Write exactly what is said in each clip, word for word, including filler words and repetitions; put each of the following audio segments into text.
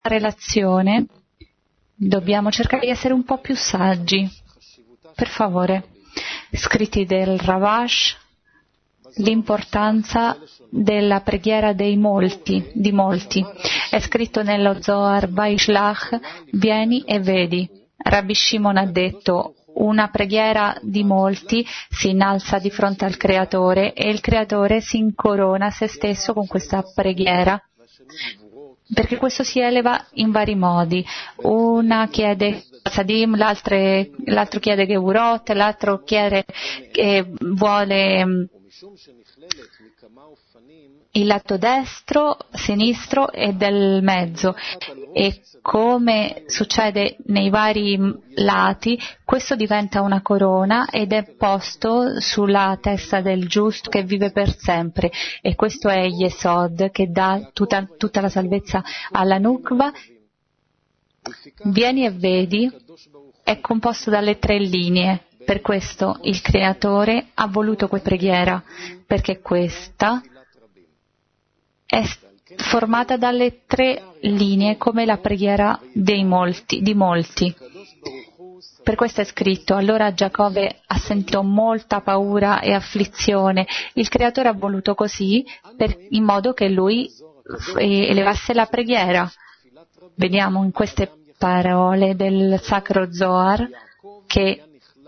relazione dobbiamo cercare di essere un po' più saggi. Per favore, scritti del Ravash, l'importanza della preghiera dei molti, di molti. È scritto nello Zohar, Vaishlach, vieni e vedi. Rabbi Shimon ha detto, una preghiera di molti si innalza di fronte al Creatore e il Creatore si incorona se stesso con questa preghiera, perché questo si eleva in vari modi. Una chiede Sadim, l'altro chiede Geburot, l'altro chiede che vuole il lato destro, sinistro e del mezzo, e come succede nei vari lati, questo diventa una corona ed è posto sulla testa del giusto che vive per sempre, e questo è Yesod che dà tutta, tutta la salvezza alla Nukva. Vieni e vedi è composto dalle tre linee, per questo il Creatore ha voluto questa preghiera, perché questa è formata dalle tre linee come la preghiera dei molti, di molti. Per questo è scritto, allora Giacobbe ha sentito molta paura e afflizione. Il Creatore ha voluto così per, in modo che lui elevasse la preghiera. Vediamo in queste parole del Sacro Zohar che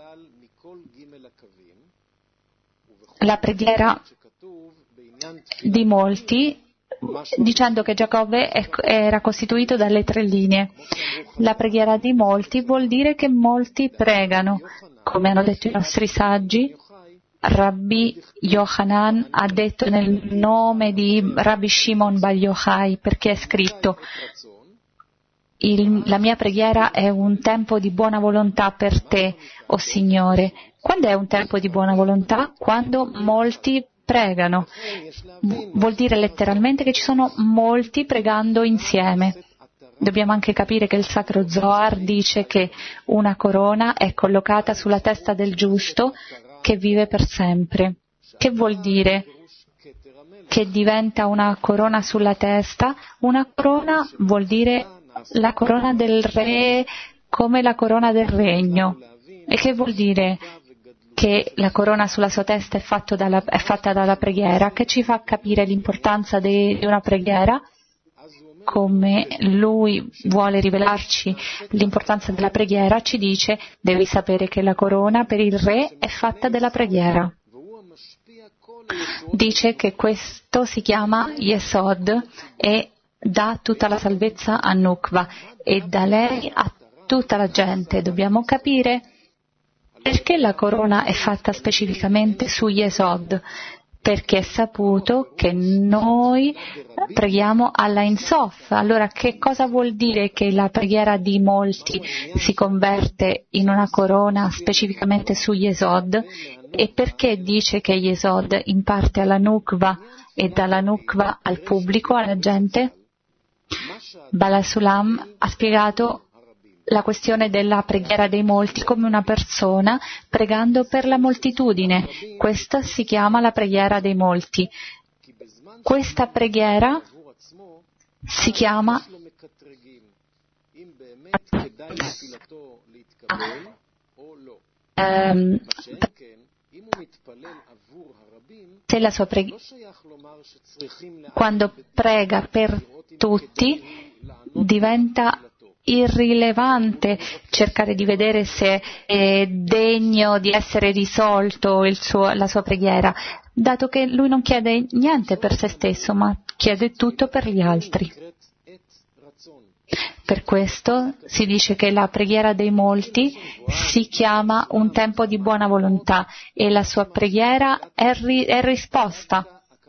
la preghiera di molti, dicendo che Giacobbe era costituito dalle tre linee. La preghiera di molti vuol dire che molti pregano, come hanno detto i nostri saggi. Rabbi Yochanan ha detto nel nome di Rabbi Shimon Bar Yochai, perché è scritto: Il, la mia preghiera è un tempo di buona volontà per te, o Signore. Quando è un tempo di buona volontà? Quando molti pregano. Vuol dire letteralmente che ci sono molti pregando insieme. Dobbiamo anche capire che il Sacro Zohar dice che una corona è collocata sulla testa del giusto che vive per sempre. Che vuol dire? Che diventa una corona sulla testa? Una corona vuol dire la corona del re come la corona del regno. E che vuol dire che la corona sulla sua testa è, fatto dalla, è fatta dalla preghiera? Che ci fa capire l'importanza di una preghiera? Come lui vuole rivelarci l'importanza della preghiera, ci dice: devi sapere che la corona per il re è fatta della preghiera. Dice che questo si chiama Yesod e dà tutta la salvezza a Nukva e da lei a tutta la gente. Dobbiamo capire perché la corona è fatta specificamente su Yesod, perché è saputo che noi preghiamo alla Ein Sof. Allora, che cosa vuol dire che la preghiera di molti si converte in una corona specificamente su Yesod? E perché dice che Yesod imparte alla Nukva e dalla Nukva al pubblico, alla gente? Bala Sulam ha spiegato la questione della preghiera dei molti come una persona pregando per la moltitudine. Questa si chiama la preghiera dei molti. Questa preghiera si chiama ehm, se la sua preghiera, quando prega per tutti, diventa irrilevante cercare di vedere se è degno di essere risolto il suo, la sua preghiera, dato che lui non chiede niente per se stesso, ma chiede tutto per gli altri. Per questo si dice che la preghiera dei molti si chiama un tempo di buona volontà e la sua preghiera è, ri- è risposta.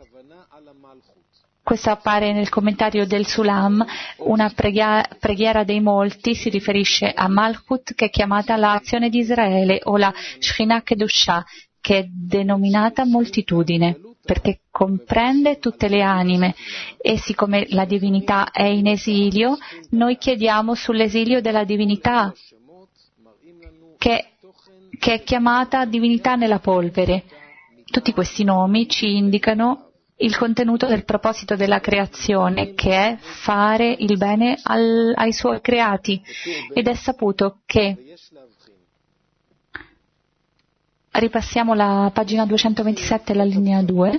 Questo appare nel commentario del Sulam. Una preghia- preghiera dei molti si riferisce a Malchut, che è chiamata l'azione di Israele, o la Shekhinah Kedushah, che è denominata moltitudine, perché comprende tutte le anime. E siccome la divinità è in esilio, noi chiediamo sull'esilio della divinità, che, che è chiamata divinità nella polvere. Tutti questi nomi ci indicano il contenuto del proposito della creazione, che è fare il bene al, ai suoi creati. Ed è saputo che, ripassiamo la pagina duecentoventisette, la linea due,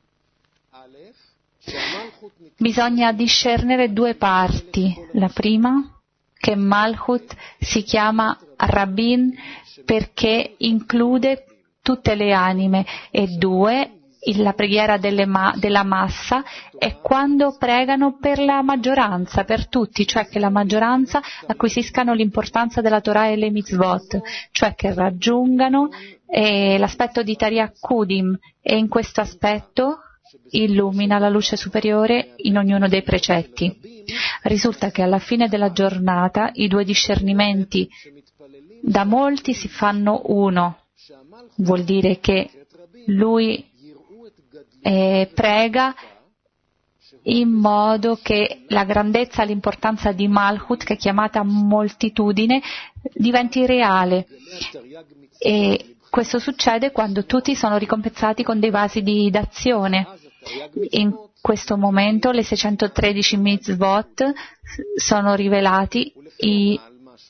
bisogna discernere due parti. La prima, che Malchut si chiama Rabbin perché include tutte le anime, e due, la preghiera delle ma- della massa è quando pregano per la maggioranza, per tutti, cioè che la maggioranza acquisiscano l'importanza della Torah e le mitzvot, cioè che raggiungano eh, l'aspetto di Tariach Kudim, e in questo aspetto illumina la luce superiore in ognuno dei precetti. Risulta che alla fine della giornata i due discernimenti da molti si fanno uno. Vuol dire che lui eh, prega in modo che la grandezza e l'importanza di Malchut, che è chiamata moltitudine, diventi reale. E questo succede quando tutti sono ricompensati con dei vasi di d'azione. In questo momento le seicentotredici mitzvot sono rivelati i,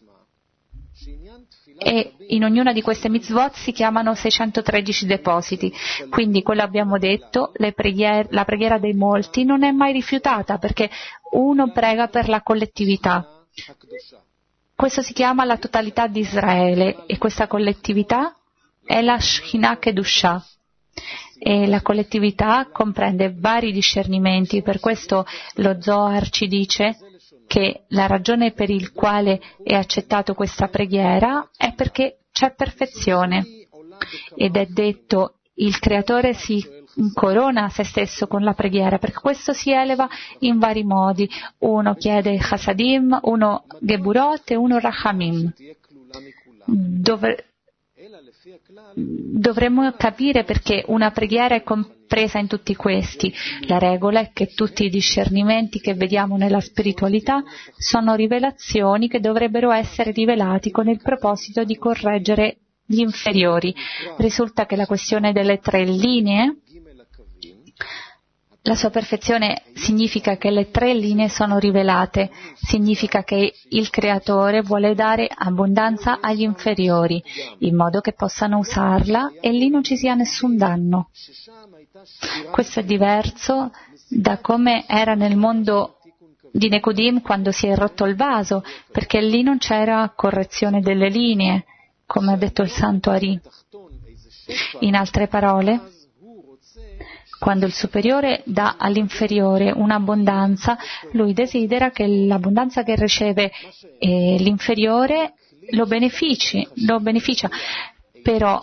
e in ognuna di queste mitzvot si chiamano seicentotredici depositi. Quindi, quello abbiamo detto, le preghiere, la preghiera dei molti non è mai rifiutata, perché uno prega per la collettività. Questo si chiama la totalità di Israele, e questa collettività è la Shekhinah Kedushah. E la collettività comprende vari discernimenti. Per questo lo Zohar ci dice che la ragione per il quale è accettato questa preghiera è perché c'è perfezione, ed è detto il creatore si corona se stesso con la preghiera, perché questo si eleva in vari modi. Uno chiede Chasadim, uno Geburot e uno Rachamim. Dove Dovremmo capire perché una preghiera è compresa in tutti questi. La regola è che tutti i discernimenti che vediamo nella spiritualità sono rivelazioni che dovrebbero essere rivelati con il proposito di correggere gli inferiori. Risulta che la questione delle tre linee, la sua perfezione significa che le tre linee sono rivelate, significa che il creatore vuole dare abbondanza agli inferiori, in modo che possano usarla e lì non ci sia nessun danno. Questo è diverso da come era nel mondo di Nekodim quando si è rotto il vaso, perché lì non c'era correzione delle linee, come ha detto il Santo Ari. In altre parole, quando il superiore dà all'inferiore un'abbondanza, lui desidera che l'abbondanza che riceve eh, l'inferiore lo benefici, lo beneficia. Però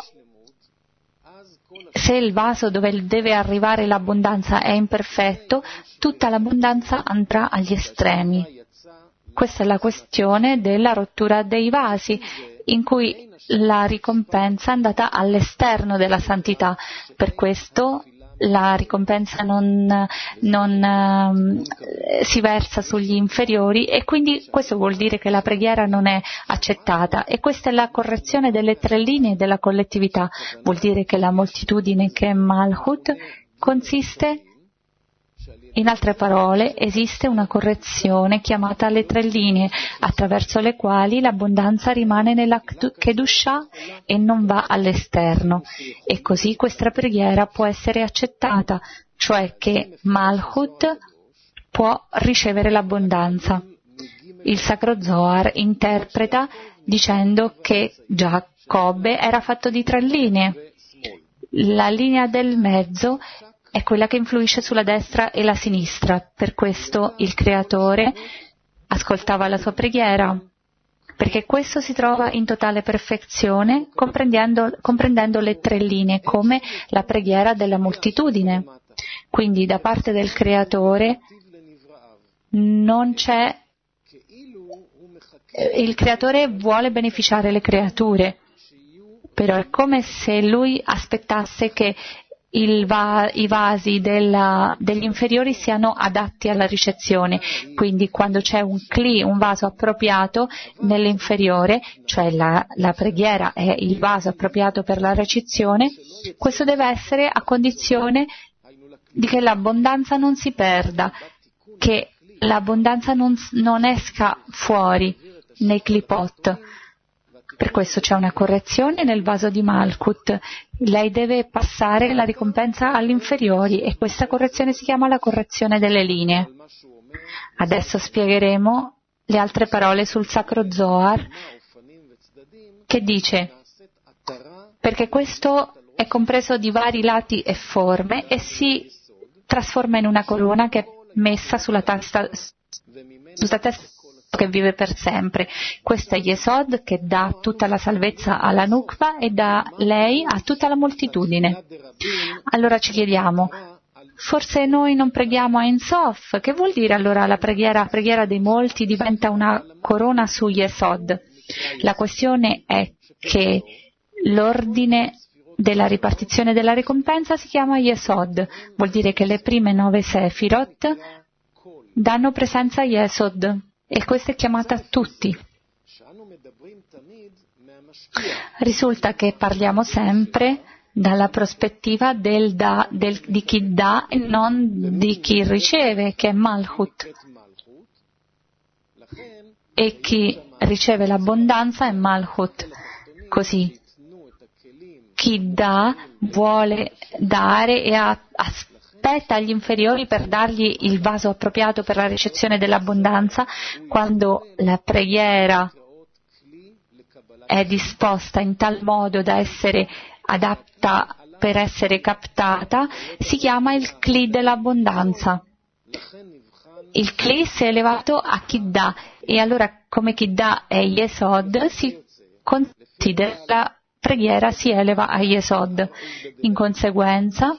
se il vaso dove deve arrivare l'abbondanza è imperfetto, tutta l'abbondanza andrà agli estremi. Questa è la questione della rottura dei vasi, in cui la ricompensa è andata all'esterno della santità. Per questo la ricompensa non, non uh, si versa sugli inferiori, e quindi questo vuol dire che la preghiera non è accettata. E questa è la correzione delle tre linee della collettività. Vuol dire che la moltitudine, che è Malchut, consiste, in altre parole, esiste una correzione chiamata le tre linee, attraverso le quali l'abbondanza rimane nella Kedushah e non va all'esterno. E così questa preghiera può essere accettata, cioè che Malchut può ricevere l'abbondanza. Il Sacro Zohar interpreta dicendo che Giacobbe era fatto di tre linee. La linea del mezzo è quella che influisce sulla destra e la sinistra. Per questo il Creatore ascoltava la sua preghiera, perché questo si trova in totale perfezione, comprendendo, comprendendo le tre linee, come la preghiera della moltitudine. Quindi da parte del Creatore non c'è... Il Creatore vuole beneficiare le creature, però è come se Lui aspettasse che Il va, i vasi della, degli inferiori siano adatti alla ricezione. Quindi quando c'è un cli, un vaso appropriato nell'inferiore, cioè la, la preghiera è il vaso appropriato per la ricezione, questo deve essere a condizione di che l'abbondanza non si perda, che l'abbondanza non, non esca fuori nei clipot. Per questo c'è una correzione nel vaso di Malkut. Lei deve passare la ricompensa agli inferiori e questa correzione si chiama la correzione delle linee. Adesso spiegheremo le altre parole sul Sacro Zohar, che dice: perché questo è compreso di vari lati e forme e si trasforma in una corona che è messa sulla testa, sulla testa che vive per sempre. Questo è Yesod che dà tutta la salvezza alla Nukva e da lei a tutta la moltitudine. Allora ci chiediamo, forse noi non preghiamo a Ein Sof? Che vuol dire allora la preghiera, la preghiera dei molti diventa una corona su Yesod? La questione è che l'ordine della ripartizione della ricompensa si chiama Yesod, vuol dire che le prime nove Sefirot danno presenza a Yesod e questa è chiamata tutti. Risulta che parliamo sempre dalla prospettiva del da, del, di chi dà e non di chi riceve, che è Malchut. E chi riceve l'abbondanza è Malchut. Così chi dà vuole dare e ha, aspetta agli inferiori per dargli il vaso appropriato per la ricezione dell'abbondanza. Quando la preghiera è disposta in tal modo da essere adatta per essere captata, si chiama il Kli dell'abbondanza. Il Kli si è elevato a chi dà e allora come chi dà è Yesod, si considera la preghiera si eleva a Yesod. In conseguenza,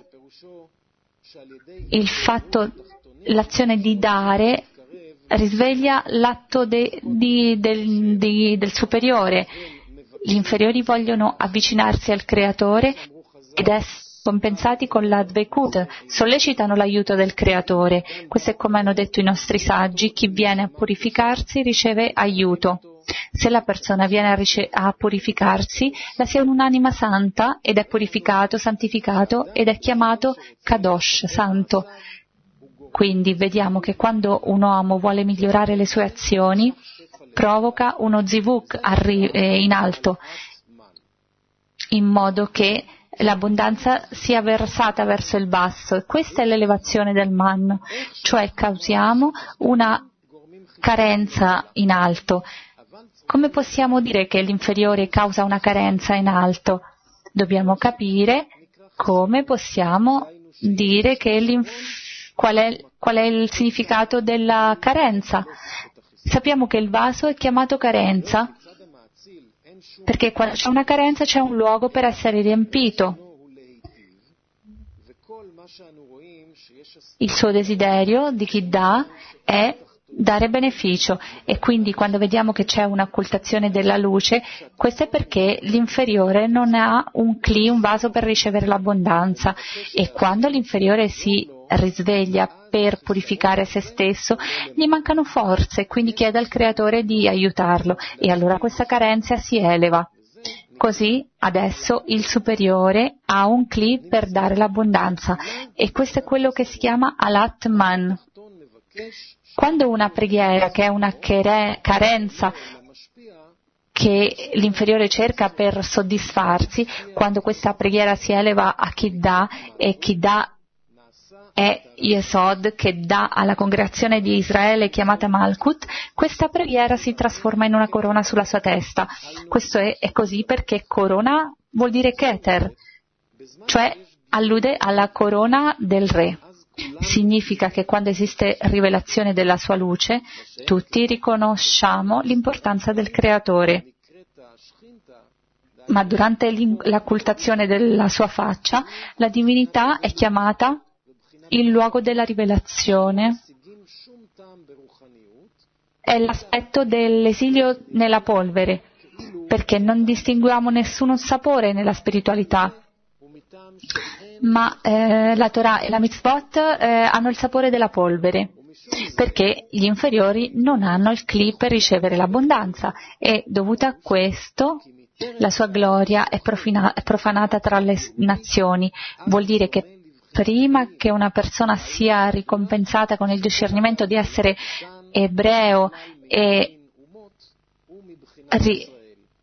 il fatto, l'azione di dare risveglia l'atto de, di, del, di, del superiore. Gli inferiori vogliono avvicinarsi al Creatore ed essere compensati con la Dvekut, sollecitano l'aiuto del Creatore. Questo è come hanno detto i nostri saggi: chi viene a purificarsi riceve aiuto. Se la persona viene a, rice- a purificarsi, la sia un'anima santa ed è purificato, santificato ed è chiamato Kadosh, santo. Quindi vediamo che quando un uomo vuole migliorare le sue azioni, provoca uno zivuk arri- eh, in alto, in modo che l'abbondanza sia versata verso il basso. E questa è l'elevazione del man, cioè causiamo una carenza in alto. Come possiamo dire che l'inferiore causa una carenza in alto? Dobbiamo capire come possiamo dire che qual è, qual è il significato della carenza. Sappiamo che il vaso è chiamato carenza perché quando c'è una carenza c'è un luogo per essere riempito. Il suo desiderio di chi dà è dare beneficio e quindi quando vediamo che c'è un'occultazione della luce, questo è perché l'inferiore non ha un cli, un vaso per ricevere l'abbondanza, e quando l'inferiore si risveglia per purificare se stesso gli mancano forze e quindi chiede al Creatore di aiutarlo e allora questa carenza si eleva. Così adesso il superiore ha un cli per dare l'abbondanza e questo è quello che si chiama Alat Man. Quando una preghiera che è una carenza che l'inferiore cerca per soddisfarsi, quando questa preghiera si eleva a chi dà e chi dà è Yesod, che dà alla congregazione di Israele chiamata Malkut, questa preghiera si trasforma in una corona sulla sua testa. Questo è, è così perché corona vuol dire Keter, cioè allude alla corona del re. Significa che quando esiste rivelazione della sua luce, tutti riconosciamo l'importanza del Creatore. Ma durante l'occultazione della sua faccia, la divinità è chiamata il luogo della rivelazione. È l'aspetto dell'esilio nella polvere, perché non distinguiamo nessuno sapore nella spiritualità. Ma eh, la Torah e la mitzvot eh, hanno il sapore della polvere, perché gli inferiori non hanno il cli per ricevere l'abbondanza e dovuto a questo la sua gloria è, profina- è profanata tra le nazioni. Vuol dire che prima che una persona sia ricompensata con il discernimento di essere ebreo e ri-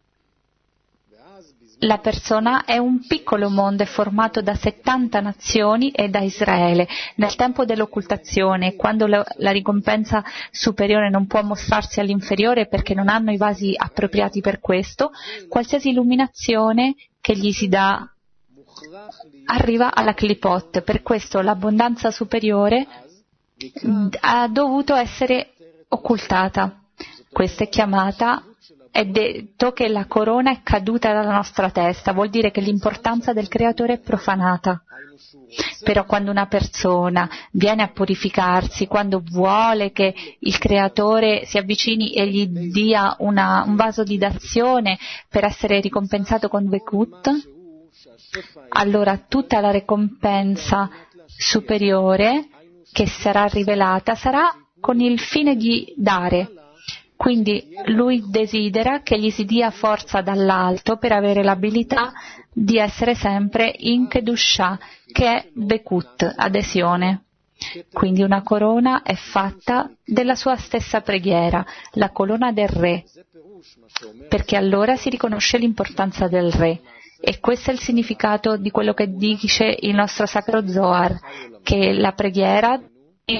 la persona è un piccolo mondo formato da settanta nazioni e da Israele. Nel tempo dell'occultazione, quando la, la ricompensa superiore non può mostrarsi all'inferiore perché non hanno i vasi appropriati per questo, qualsiasi illuminazione che gli si dà arriva alla Klipot. Per questo l'abbondanza superiore ha dovuto essere occultata. Questa è chiamata, è detto che la corona è caduta dalla nostra testa, vuol dire che l'importanza del Creatore è profanata. Però quando una persona viene a purificarsi, quando vuole che il Creatore si avvicini e gli dia una, un vaso di dazione per essere ricompensato con Bekut, allora tutta la ricompensa superiore che sarà rivelata sarà con il fine di dare. Quindi lui desidera che gli si dia forza dall'alto per avere l'abilità di essere sempre in Kedushah, che è Bekut, adesione. Quindi una corona è fatta della sua stessa preghiera, la corona del re, perché allora si riconosce l'importanza del re. E questo è il significato di quello che dice il nostro Sacro Zohar, che la preghiera è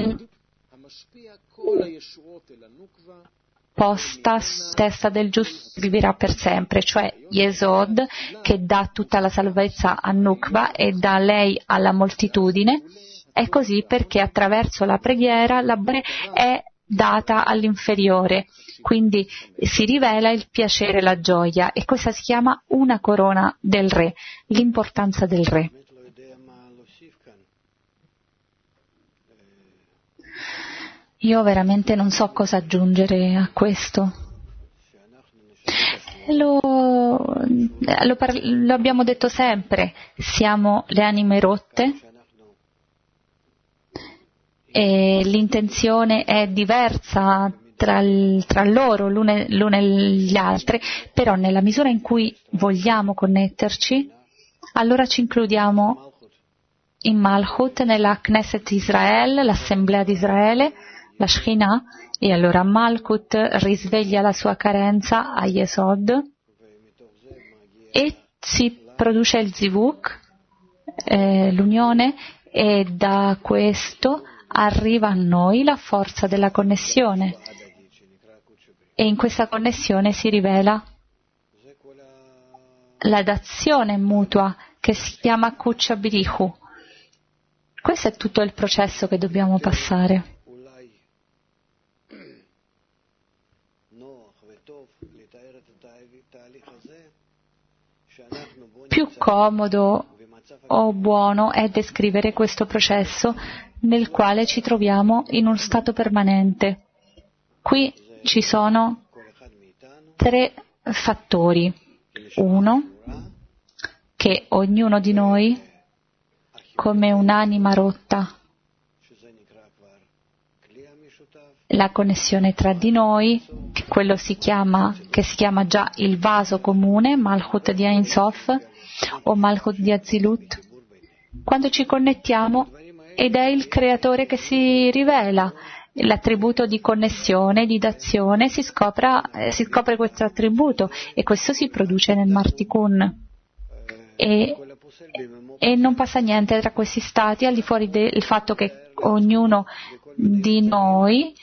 posta sulla testa del giusto vivrà per sempre, cioè Yesod che dà tutta la salvezza a Nukva e dà lei alla moltitudine. È così perché attraverso la preghiera la bene è data all'inferiore, quindi si rivela il piacere e la gioia, e questa si chiama una corona del re, l'importanza del re. Io veramente non so cosa aggiungere a questo. Lo, lo, par- lo abbiamo detto sempre, siamo le anime rotte e l'intenzione è diversa tra, il, tra loro, l'une, l'une e gli altri, però nella misura in cui vogliamo connetterci, allora ci includiamo in Malchut, nella Knesset Israel, l'Assemblea di Israele, la Shekhinah, e allora Malchut risveglia la sua carenza a Yesod e si produce il Zivuk, eh, l'unione, e da questo arriva a noi la forza della connessione, e in questa connessione si rivela la dazione mutua che si chiama Kucha Birihu. Questo è tutto il processo che dobbiamo passare. Più comodo o buono è descrivere questo processo nel quale ci troviamo in uno stato permanente. Qui ci sono tre fattori. Uno, che ognuno di noi, come un'anima rotta, la connessione tra di noi, che quello si chiama, che si chiama già il vaso comune, Malchut di Ein Sof o Malchut di Azilut, quando ci connettiamo ed è il Creatore che si rivela, l'attributo di connessione, di dazione, si, scopra, eh, si scopre questo attributo e questo si produce nel Martikun. E, e non passa niente tra questi stati al di fuori del fatto che ognuno di noi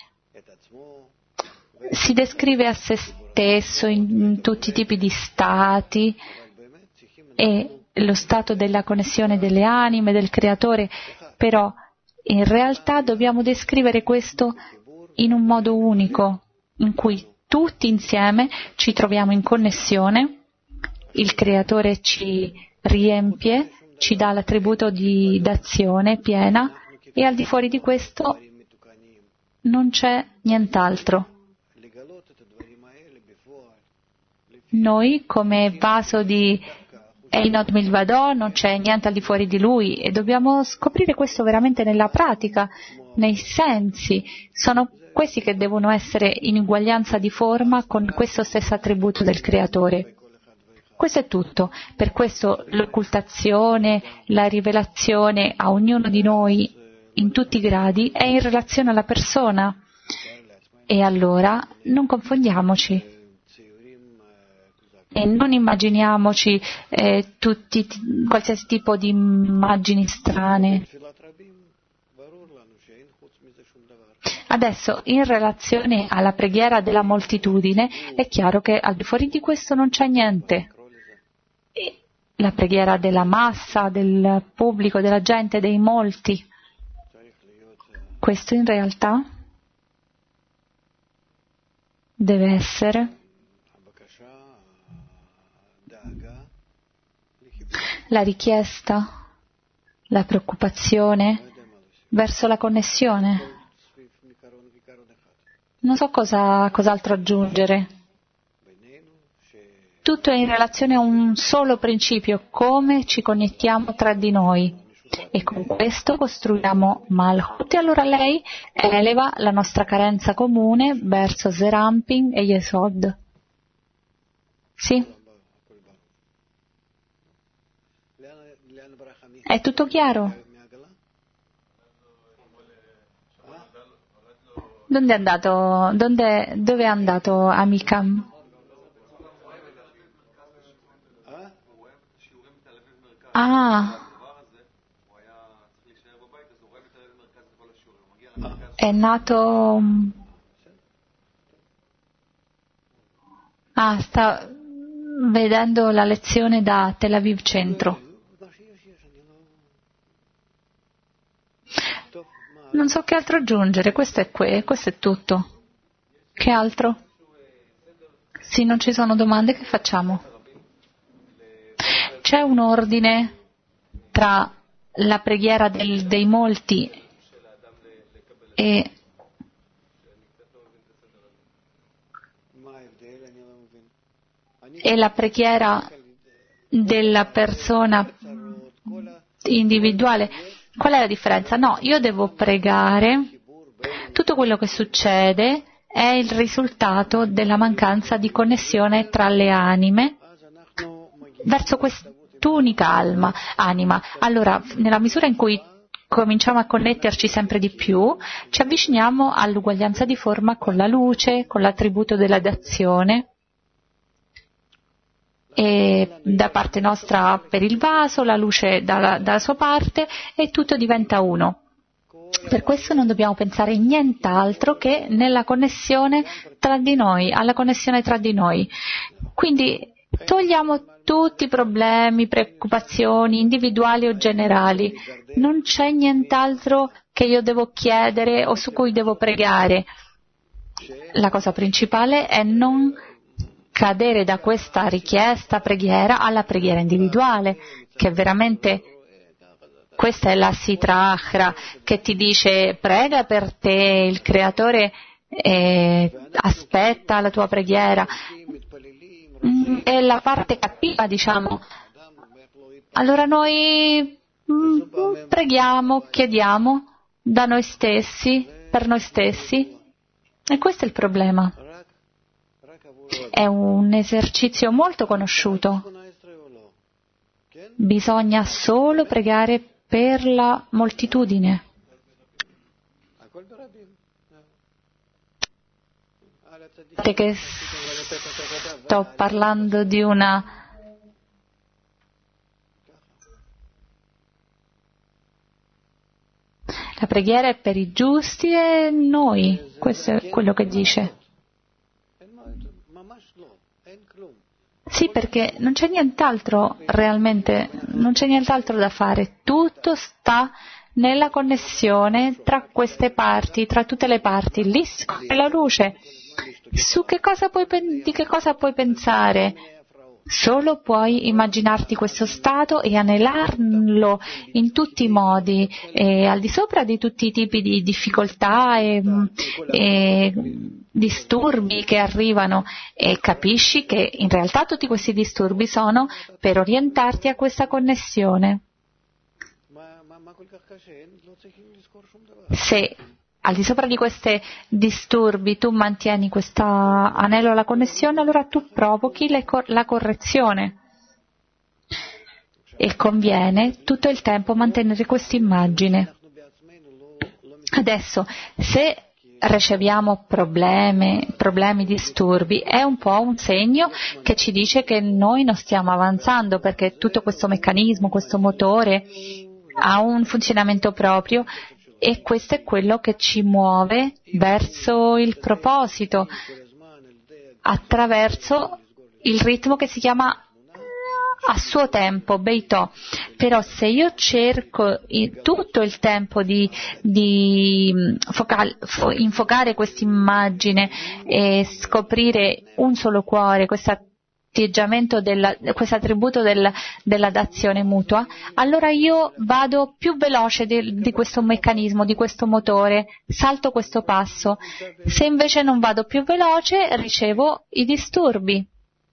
si descrive a se stesso in, in tutti i tipi di stati, e lo stato della connessione delle anime, del Creatore, però in realtà dobbiamo descrivere questo in un modo unico, in cui tutti insieme ci troviamo in connessione, il Creatore ci riempie, ci dà l'attributo di dazione piena, e al di fuori di questo non c'è nient'altro. Noi, come vaso di Einod Milvado, non c'è niente al di fuori di lui, e dobbiamo scoprire questo veramente nella pratica, nei sensi. Sono questi che devono essere in uguaglianza di forma con questo stesso attributo del Creatore. Questo è tutto. Per questo l'occultazione, la rivelazione a ognuno di noi in tutti i gradi è in relazione alla persona. E allora non confondiamoci e non immaginiamoci eh, tutti, qualsiasi tipo di immagini strane. Adesso, in relazione alla preghiera della moltitudine, è chiaro che al di fuori di questo non c'è niente. E la preghiera della massa, del pubblico, della gente, dei molti, questo in realtà deve essere la richiesta, la preoccupazione verso la connessione. Non so cosa, cos'altro aggiungere. Tutto è in relazione a un solo principio, come ci connettiamo tra di noi. E con questo costruiamo Malchut. E allora lei eleva la nostra carenza comune verso Serampin e Yesod. Sì? È tutto chiaro? Dove è andato, dove, dove è andato Amikam? Ah, è nato... Ah, sta vedendo la lezione da Tel Aviv Centro. Non so che altro aggiungere, questo è, que- questo è tutto. Che altro? Se non ci sono domande, che facciamo? C'è un ordine tra la preghiera del, dei molti e, e la preghiera della persona individuale. Qual è la differenza? No, io devo pregare, tutto quello che succede è il risultato della mancanza di connessione tra le anime verso quest'unica alma, anima. Allora, nella misura in cui cominciamo a connetterci sempre di più, ci avviciniamo all'uguaglianza di forma con la luce, con l'attributo della dazione, e da parte nostra per il vaso, la luce dalla, dalla sua parte, e tutto diventa uno. Per questo non dobbiamo pensare in nient'altro che nella connessione tra di noi, alla connessione tra di noi. Quindi togliamo tutti i problemi, preoccupazioni individuali o generali. Non c'è nient'altro che io devo chiedere o su cui devo pregare. La cosa principale è non cadere da questa richiesta, preghiera, alla preghiera individuale, che veramente questa è la Sitra Achra, che ti dice prega per te, il Creatore eh, aspetta la tua preghiera. Mm, è la parte cattiva, diciamo. Allora noi mm, preghiamo, chiediamo da noi stessi, per noi stessi, e questo è il problema. È un esercizio molto conosciuto. Bisogna solo pregare per la moltitudine. Che sto parlando di una la preghiera è per i giusti e noi, questo è quello che dice. Sì, perché non c'è nient'altro realmente, non c'è nient'altro da fare, tutto sta nella connessione tra queste parti, tra tutte le parti, lì scorre la luce. Su che cosa puoi, di che cosa puoi pensare? Solo puoi immaginarti questo stato e anelarlo in tutti i modi, e al di sopra di tutti i tipi di difficoltà e, e disturbi che arrivano, e capisci che in realtà tutti questi disturbi sono per orientarti a questa connessione. Se al di sopra di questi disturbi tu mantieni questo anello alla connessione, allora tu provochi le cor- la correzione. e conviene tutto il tempo mantenere questa immagine. Adesso, se riceviamo problemi, problemi, disturbi, è un po' un segno che ci dice che noi non stiamo avanzando, perché tutto questo meccanismo, questo motore ha un funzionamento proprio e questo è quello che ci muove verso il proposito, attraverso il ritmo che si chiama a suo tempo, Beitò. Però se io cerco tutto il tempo di, di focal, fo, infocare questa immagine e scoprire un solo cuore, questo atteggiamento, della, questo attributo del, della dazione mutua, allora io vado più veloce di, di questo meccanismo, di questo motore, salto questo passo. Se invece non vado più veloce, ricevo i disturbi.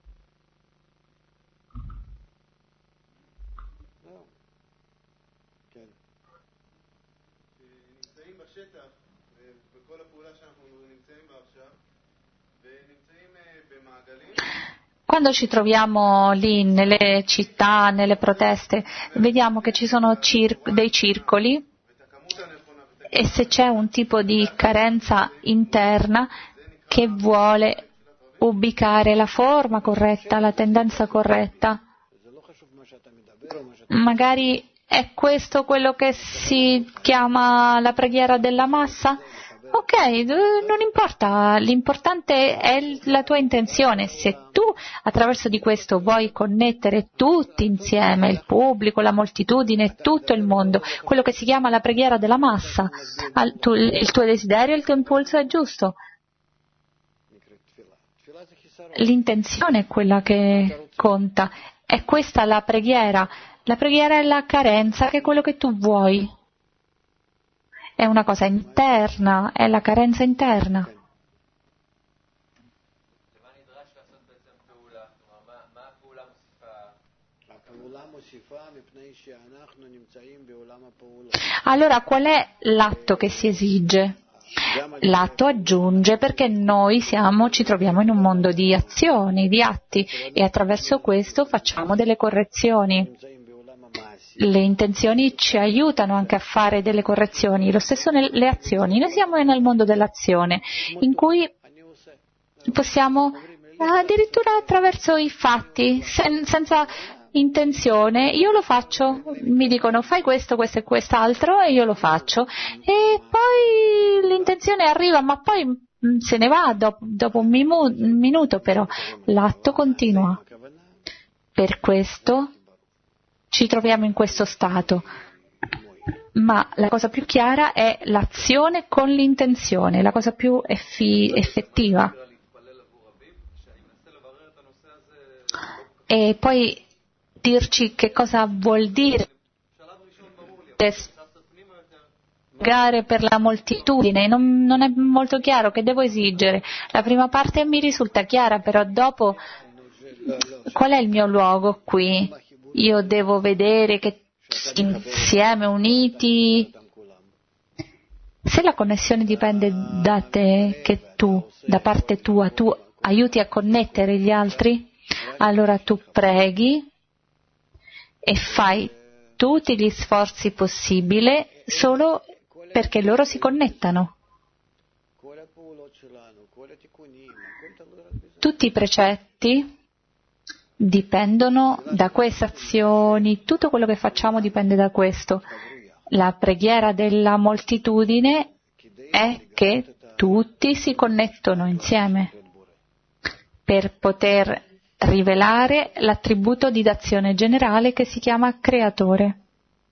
Quando ci troviamo lì nelle città, nelle proteste, vediamo che ci sono cir- dei circoli e se c'è un tipo di carenza interna che vuole ubicare la forma corretta, la tendenza corretta, magari è questo quello che si chiama la preghiera della massa? Ok, non importa, l'importante è la tua intenzione. Se tu attraverso di questo vuoi connettere tutti insieme, il pubblico, la moltitudine, tutto il mondo, quello che si chiama la preghiera della massa, il tuo desiderio, il tuo impulso è giusto. L'intenzione è quella che conta, è questa la preghiera. La preghiera è la carenza, che è quello che tu vuoi. È una cosa interna, è la carenza interna. Allora, qual è l'atto che si esige? L'atto aggiunge perché noi siamo, ci troviamo in un mondo di azioni, di atti e attraverso questo facciamo delle correzioni. Le intenzioni ci aiutano anche a fare delle correzioni, lo stesso nelle azioni. Noi siamo nel mondo dell'azione, in cui possiamo addirittura attraverso i fatti, sen- senza intenzione, io lo faccio, mi dicono fai questo, questo e quest'altro e io lo faccio e poi l'intenzione arriva, ma poi se ne va dopo, dopo un, mimu- un minuto, però l'atto continua. Per questo ci troviamo in questo stato, ma la cosa più chiara è l'azione con l'intenzione, la cosa più effi- effettiva. E poi dirci che cosa vuol dire pregare per la moltitudine, non, non è molto chiaro che devo esigere. La prima parte mi risulta chiara, però dopo qual è il mio luogo qui? Io devo vedere che insieme, uniti, se la connessione dipende da te, che tu, da parte tua, tu aiuti a connettere gli altri, allora tu preghi e fai tutti gli sforzi possibili solo perché loro si connettano. Tutti i precetti dipendono da queste azioni, tutto quello che facciamo dipende da questo. La preghiera della moltitudine è che tutti si connettono insieme per poter rivelare l'attributo di dazione generale che si chiama creatore.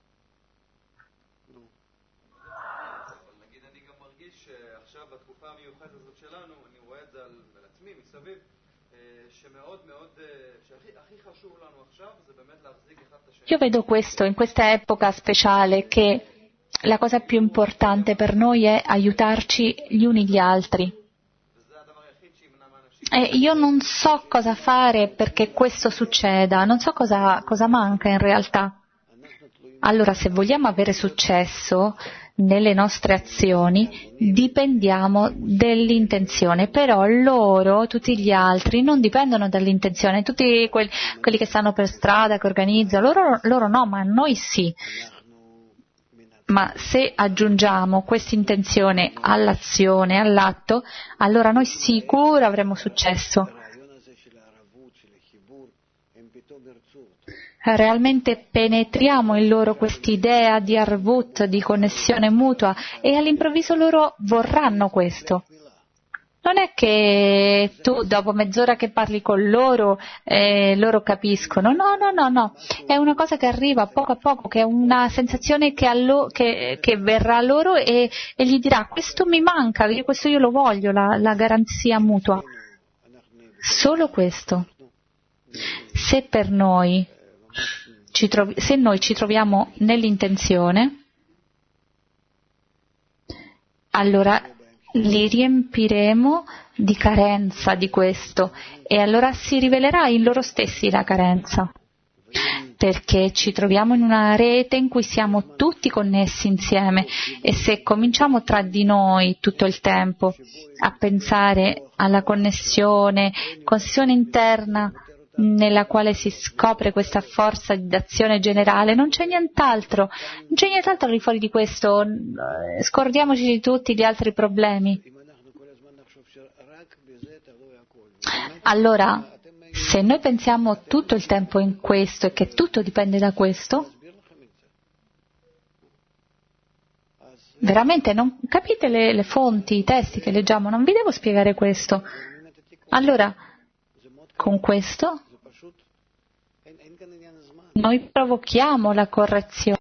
Io vedo questo in questa epoca speciale, che la cosa più importante per noi è aiutarci gli uni gli altri. E io non so cosa fare perché questo succeda, non so cosa, cosa manca in realtà. Allora, se vogliamo avere successo, nelle nostre azioni dipendiamo dall'intenzione, però loro, tutti gli altri, non dipendono dall'intenzione, tutti quelli, quelli che stanno per strada, che organizzano, loro, loro no, ma noi sì. Ma se aggiungiamo questa intenzione all'azione, all'atto, allora noi sicuro avremo successo. Realmente penetriamo in loro quest'idea di arvut, di connessione mutua, e all'improvviso loro vorranno questo. Non è che tu dopo mezz'ora che parli con loro eh, loro capiscono, no, no, no, no, è una cosa che arriva poco a poco, che è una sensazione che, allo, che, che verrà a loro e, e gli dirà questo mi manca, questo io lo voglio, la, la garanzia mutua. Solo questo. Se per noi ci trovi, se noi ci troviamo nell'intenzione, allora li riempiremo di carenza di questo e allora si rivelerà in loro stessi la carenza, perché ci troviamo in una rete in cui siamo tutti connessi insieme e se cominciamo tra di noi tutto il tempo a pensare alla connessione, connessione interna nella quale si scopre questa forza d'azione generale, non c'è nient'altro, non c'è nient'altro al di fuori di questo, scordiamoci di tutti gli altri problemi. Allora, se noi pensiamo tutto il tempo in questo e che tutto dipende da questo, veramente non capite le, le fonti, i testi che leggiamo, non vi devo spiegare questo. Allora, con questo noi provochiamo la correzione.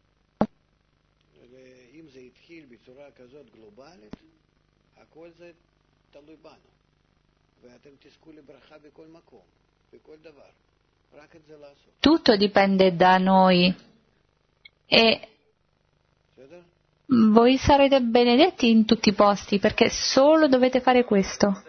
Tutto dipende da noi e voi sarete benedetti in tutti i posti perché solo dovete fare questo.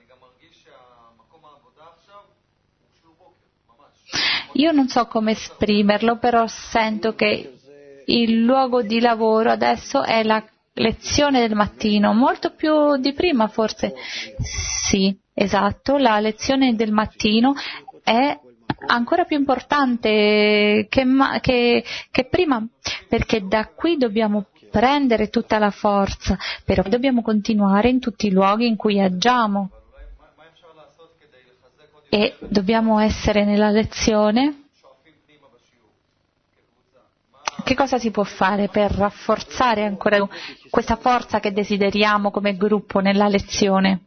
Io non so come esprimerlo, però sento che il luogo di lavoro adesso è la lezione del mattino, molto più di prima forse. Sì, esatto, la lezione del mattino è ancora più importante che, che, che prima, perché da qui dobbiamo prendere tutta la forza, però dobbiamo continuare in tutti i luoghi in cui agiamo. E dobbiamo essere nella lezione. Che cosa si può fare per rafforzare ancora questa forza che desideriamo come gruppo nella lezione?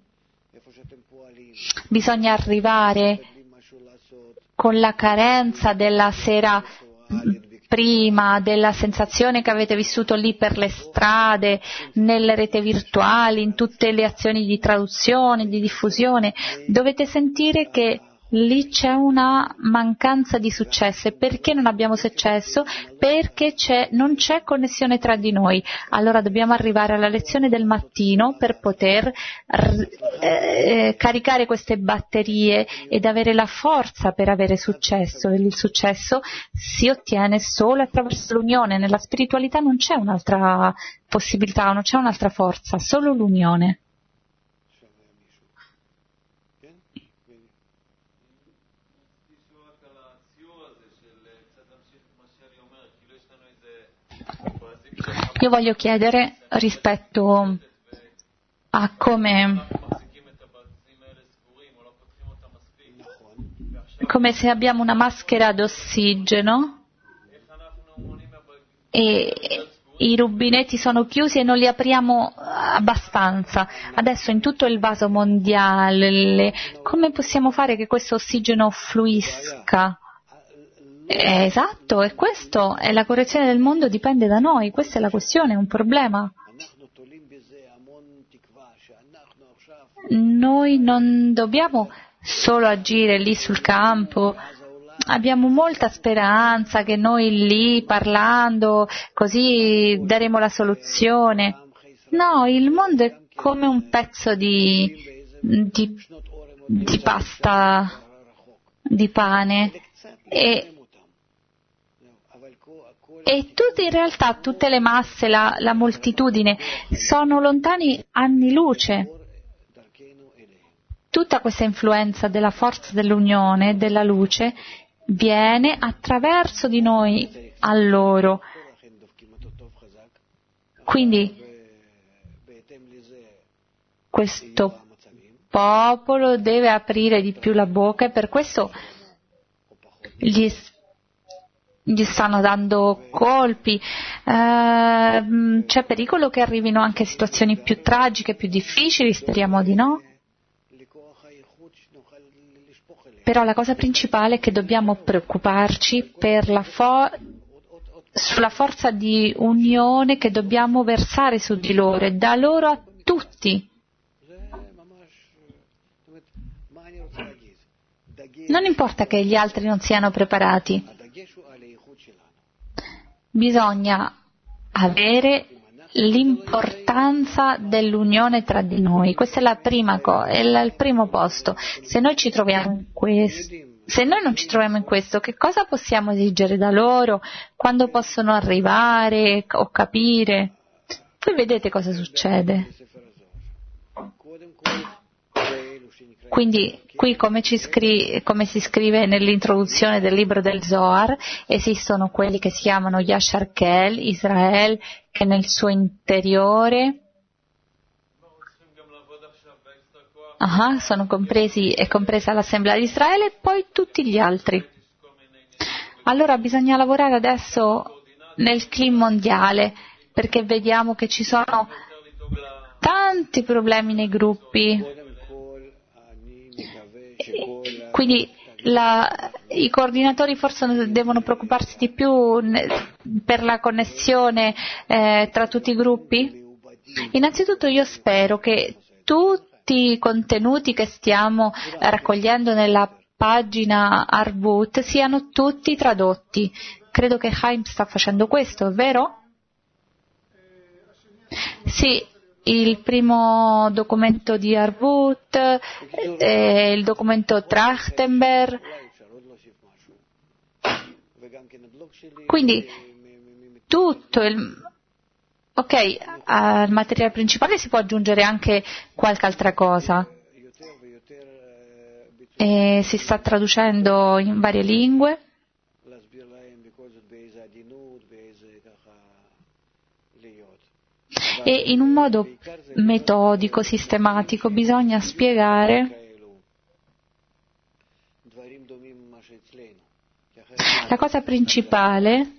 Bisogna arrivare con la carenza della sera prima, della sensazione che avete vissuto lì per le strade, nelle reti virtuali, in tutte le azioni di traduzione, di diffusione. Dovete sentire che lì c'è una mancanza di successo. E perché non abbiamo successo? Perché c'è, non c'è connessione tra di noi. Allora dobbiamo arrivare alla lezione del mattino per poter eh, caricare queste batterie ed avere la forza per avere successo. E il successo si ottiene solo attraverso l'unione. Nella spiritualità non c'è un'altra possibilità, non c'è un'altra forza, solo l'unione. Io voglio chiedere rispetto a come, come se abbiamo una maschera d'ossigeno e i rubinetti sono chiusi e non li apriamo abbastanza. Adesso in tutto il vaso mondiale, come possiamo fare che questo ossigeno fluisca? Eh, esatto, e questo è la correzione del mondo, dipende da noi, questa è la questione, è un problema. Noi non dobbiamo solo agire lì sul campo, abbiamo molta speranza che noi lì parlando così daremo la soluzione. No, il mondo è come un pezzo di, di, di pasta, di pane e E tutti, in realtà tutte le masse, la, la moltitudine, sono lontani anni luce. Tutta questa influenza della forza dell'unione, della luce, viene attraverso di noi a loro. Quindi questo popolo deve aprire di più la bocca e per questo gli, gli stanno dando colpi. Uh, c'è pericolo che arrivino anche situazioni più tragiche, più difficili, speriamo di no. Però la cosa principale è che dobbiamo preoccuparci per la fo- sulla forza di unione che dobbiamo versare su di loro e da loro a tutti. Non importa che gli altri non siano preparati, bisogna avere l'importanza dell'unione tra di noi. Questa è la prima cosa, è il primo posto. Se noi ci troviamo in questo, se noi non ci troviamo in questo, che cosa possiamo esigere da loro? Quando possono arrivare o capire? Voi vedete cosa succede. Quindi qui, come, ci scri- come si scrive nell'introduzione del libro del Zohar, esistono quelli che si chiamano Yashar Kel, Israel, che nel suo interiore uh-huh, sono compresi, è compresa l'Assemblea di Israele e poi tutti gli altri. Allora bisogna lavorare adesso nel clima mondiale, perché vediamo che ci sono tanti problemi nei gruppi. Quindi la, i coordinatori forse devono preoccuparsi di più per la connessione eh, tra tutti i gruppi. Innanzitutto io spero che tutti i contenuti che stiamo raccogliendo nella pagina Arvut siano tutti tradotti. Credo che Chaim sta facendo questo, vero? Sì. Il primo documento di Arvut, eh, il documento Trachtenberg. Quindi tutto il ok, al materiale principale si può aggiungere anche qualche altra cosa. E si sta traducendo in varie lingue. E in un modo metodico, sistematico, bisogna spiegare la cosa principale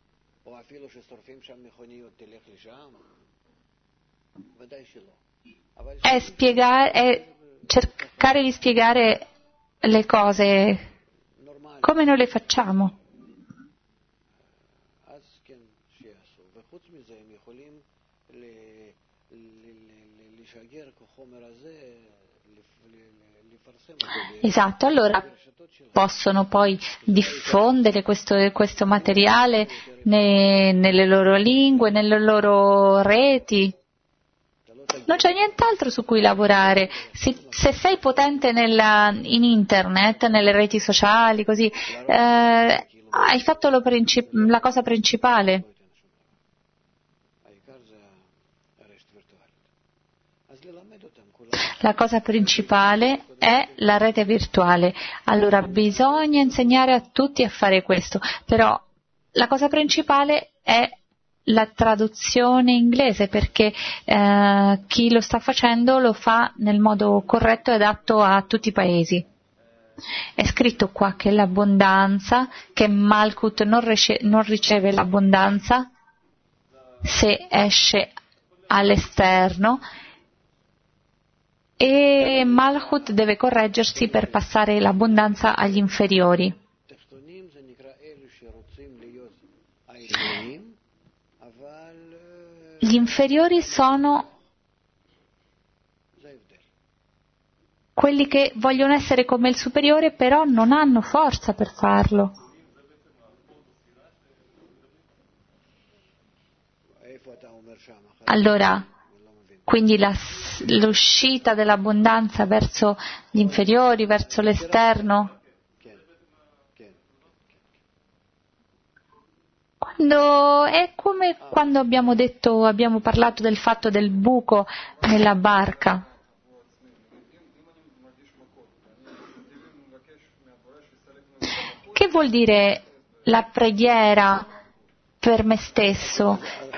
è spiegare, è cercare di spiegare le cose come noi le facciamo. Esatto, allora possono poi diffondere questo, questo materiale ne, nelle loro lingue, nelle loro reti. Non c'è nient'altro su cui lavorare. Se, se sei potente nella, in internet, nelle reti sociali, così, eh, hai fatto lo princip- la cosa principale. La cosa principale è la rete virtuale. Allora bisogna insegnare a tutti a fare questo, però la cosa principale è la traduzione inglese, perché eh, chi lo sta facendo lo fa nel modo corretto e adatto a tutti i paesi. È scritto qua che l'abbondanza, che Malkut non, rece- non riceve l'abbondanza se esce all'esterno, e Malchut deve correggersi per passare l'abbondanza agli inferiori. Gli inferiori sono quelli che vogliono essere come il superiore, però non hanno forza per farlo. Allora, quindi la, l'uscita dell'abbondanza verso gli inferiori, verso l'esterno. quando è come quando abbiamo detto, abbiamo parlato del fatto del buco nella barca. Che vuol dire la preghiera per me stesso?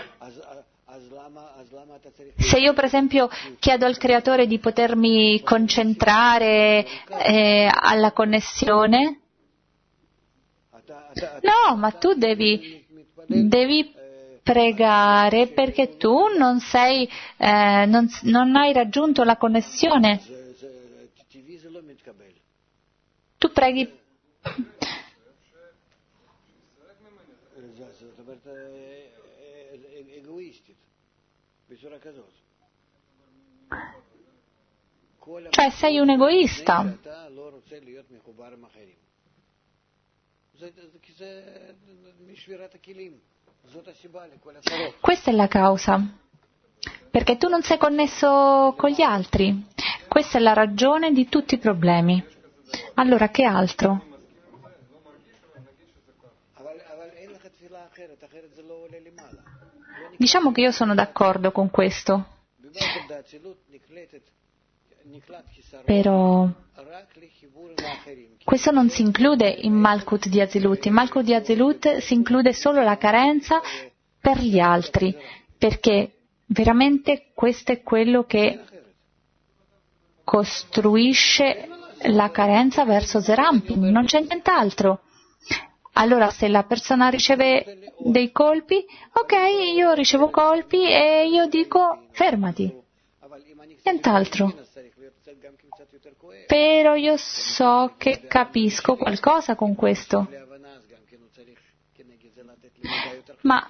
Se io per esempio chiedo al Creatore di potermi concentrare eh, alla connessione, no, ma tu devi, devi pregare perché tu non sei, eh, non, non hai raggiunto la connessione. Tu preghi. Cioè sei un egoista. Questa è la causa, perché tu non sei connesso con gli altri. Questa è la ragione di tutti i problemi. Allora, che altro? Diciamo che io sono d'accordo con questo, però questo non si include in Malkut di Azilut. In Malkut di Azilut si include solo la carenza per gli altri, perché veramente questo è quello che costruisce la carenza verso Zerampin, non c'è nient'altro. Allora se la persona riceve dei colpi, ok, io ricevo colpi e io dico fermati, nient'altro. Però io so che capisco qualcosa con questo. Ma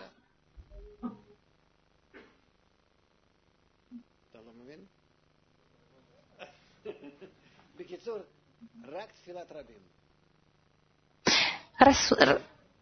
Ras- r-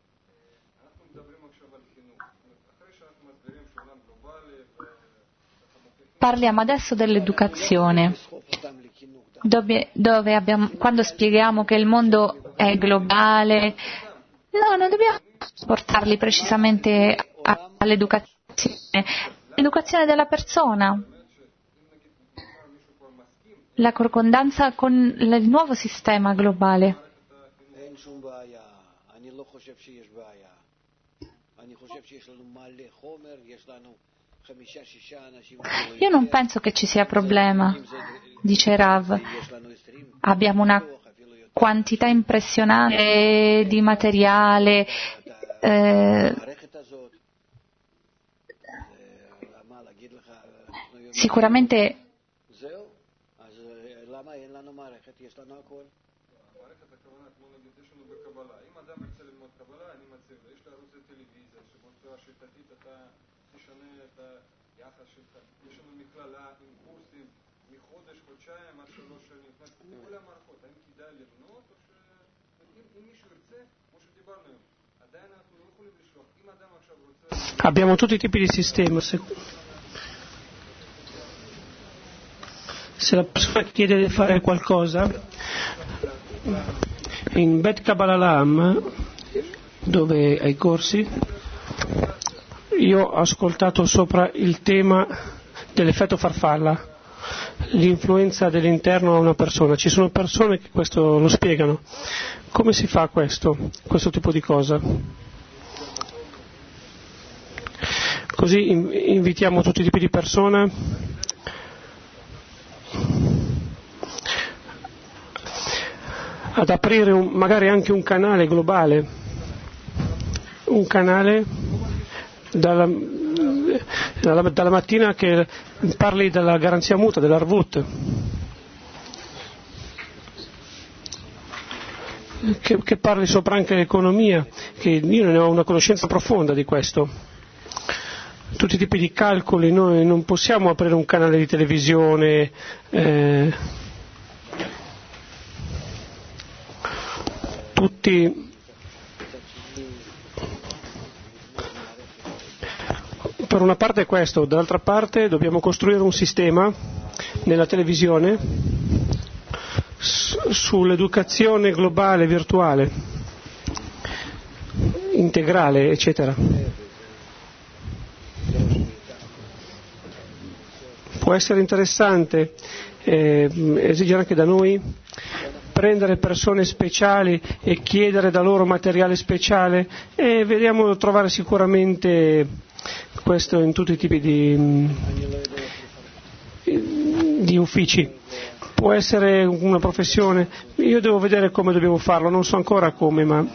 parliamo adesso dell'educazione, dove, dove abbiamo, quando spieghiamo che il mondo è globale, no, non dobbiamo portarli precisamente a- all'educazione, l'educazione della persona, la concordanza con il nuovo sistema globale. Io non penso che ci sia problema, dice Rav. Abbiamo una quantità impressionante di materiale, eh, sicuramente abbiamo tutti i tipi di sistema. Se, se la persona chiede di fare qualcosa, in Bet Kabbalah Lam, dove ai corsi, io ho ascoltato sopra il tema dell'effetto farfalla, l'influenza dell'interno a una persona. Ci sono persone che questo lo spiegano. Come si fa questo, questo tipo di cosa? Così invitiamo tutti i tipi di persone ad aprire un, magari anche un canale globale, un canale dalla, dalla, dalla mattina che parli della garanzia mutua, dell'Arvut, che, che parli sopra anche l'economia, che io ne ho una conoscenza profonda di questo. Tutti i tipi di calcoli, noi non possiamo aprire un canale di televisione, eh, tutti per una parte è questo, dall'altra parte dobbiamo costruire un sistema nella televisione sull'educazione globale virtuale, integrale, eccetera. Può essere interessante eh, esigere anche da noi prendere persone speciali e chiedere da loro materiale speciale, e vediamo di trovare sicuramente questo in tutti i tipi di, di uffici. Può essere una professione, io devo vedere come dobbiamo farlo, non so ancora come, ma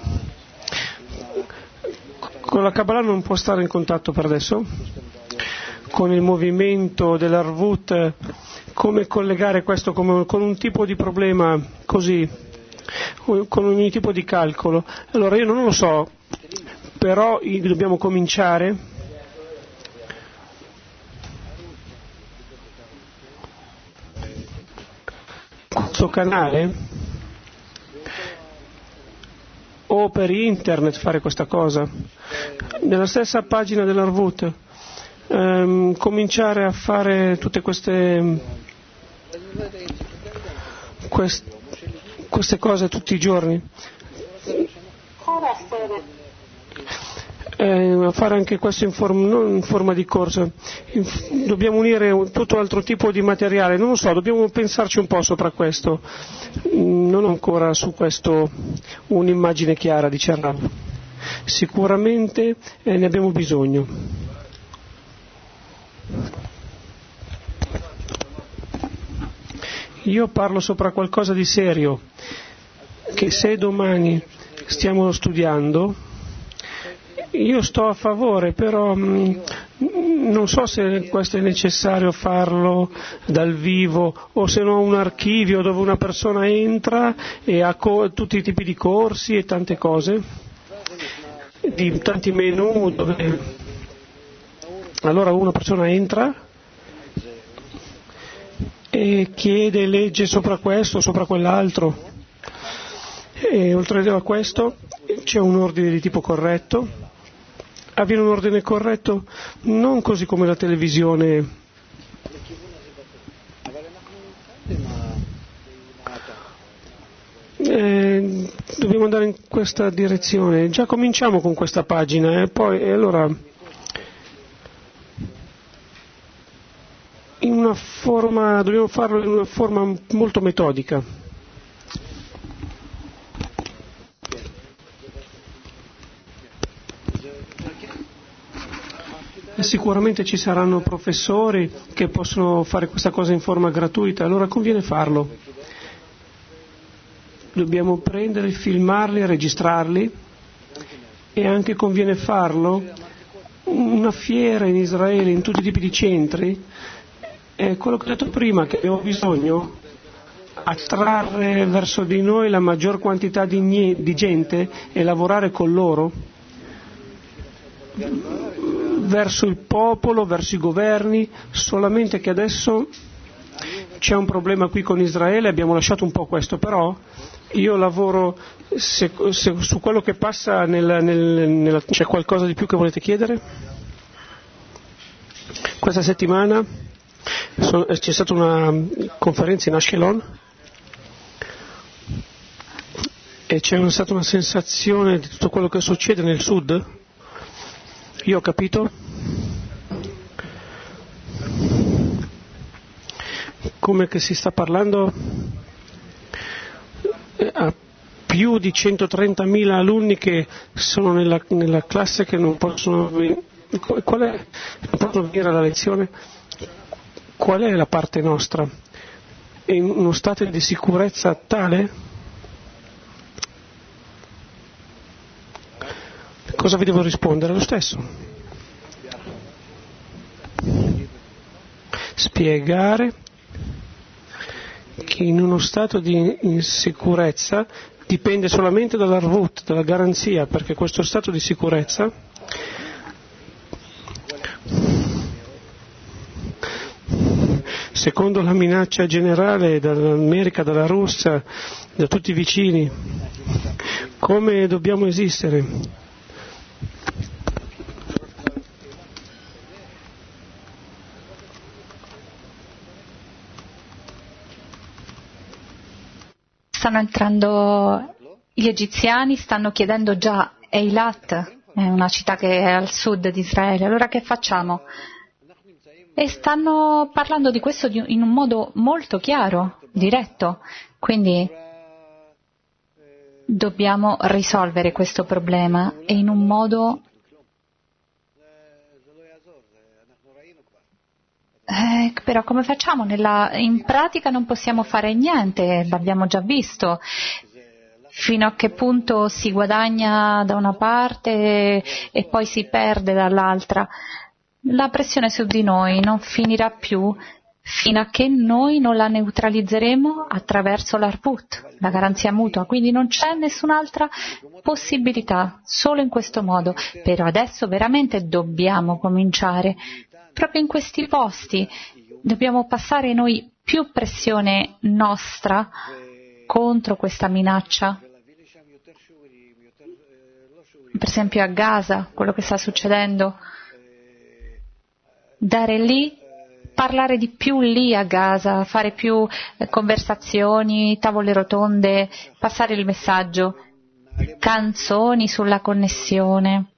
con la Kabbalah non può stare in contatto per adesso, con il movimento dell'Arvut, come collegare questo come, con un tipo di problema così, con un tipo di calcolo. Allora io non lo so, però dobbiamo cominciare questo canale o per internet fare questa cosa, nella stessa pagina dell'Arvut. Um, cominciare a fare tutte queste, quest, queste cose tutti i giorni, eh, a fare anche questo in forma, non in forma di corsa. In, dobbiamo unire un, tutto altro tipo di materiale, non lo so, dobbiamo pensarci un po' sopra questo. Non ho ancora su questo un'immagine chiara di Cerrab. Sicuramente eh, ne abbiamo bisogno. Io parlo sopra qualcosa di serio, che se domani stiamo studiando, io sto a favore, però mh, non so se questo è necessario farlo dal vivo o se no un archivio dove una persona entra e ha co- tutti i tipi di corsi e tante cose, di tanti menu dove allora una persona entra e chiede, legge sopra questo, sopra quell'altro, e oltre a questo c'è un ordine di tipo corretto, avviene un ordine corretto, non così come la televisione, eh, dobbiamo andare in questa direzione. Già cominciamo con questa pagina e poi e allora in una forma, dobbiamo farlo in una forma molto metodica. E sicuramente ci saranno professori che possono fare questa cosa in forma gratuita, allora conviene farlo. Dobbiamo prendere, filmarli, registrarli, e anche conviene farlo una fiera in Israele, in tutti i tipi di centri. È quello che ho detto prima, che abbiamo bisogno attrarre verso di noi la maggior quantità di, di gente e lavorare con loro verso il popolo, verso i governi, solamente che adesso c'è un problema qui con Israele, abbiamo lasciato un po' questo, però io lavoro se, se, su quello che passa nel, nel, nella, c'è qualcosa di più che volete chiedere? Questa settimana sono, c'è stata una conferenza in Ashkelon e c'è stata una sensazione di tutto quello che succede nel sud. Io ho capito come che si sta parlando a più di centotrentamila alunni che sono nella, nella classe che non possono venire. Qual è, non possono venire alla lezione? Qual è la parte nostra? È in uno stato di sicurezza tale? Cosa vi devo rispondere? Lo stesso. Spiegare che in uno stato di insicurezza dipende solamente dall'arvut, dalla garanzia, perché questo stato di sicurezza secondo la minaccia generale dall'America, dalla Russia, da tutti i vicini, come dobbiamo esistere? Stanno entrando gli egiziani, stanno chiedendo già Eilat, è una città che è al sud di Israele. Allora che facciamo? E stanno parlando di questo in un modo molto chiaro, diretto. Quindi dobbiamo risolvere questo problema e in un modo eh, però come facciamo? Nella, in pratica non possiamo fare niente, l'abbiamo già visto. Fino a che punto si guadagna da una parte e poi si perde dall'altra. La pressione su di noi non finirà più fino a che noi non la neutralizzeremo attraverso l'Arput, la garanzia mutua. Quindi non c'è nessun'altra possibilità, solo in questo modo. Però adesso veramente dobbiamo cominciare. Proprio in questi posti dobbiamo passare noi più pressione nostra contro questa minaccia. Per esempio a Gaza, quello che sta succedendo, dare lì, parlare di più lì a Gaza, fare più conversazioni, tavole rotonde, passare il messaggio, canzoni sulla connessione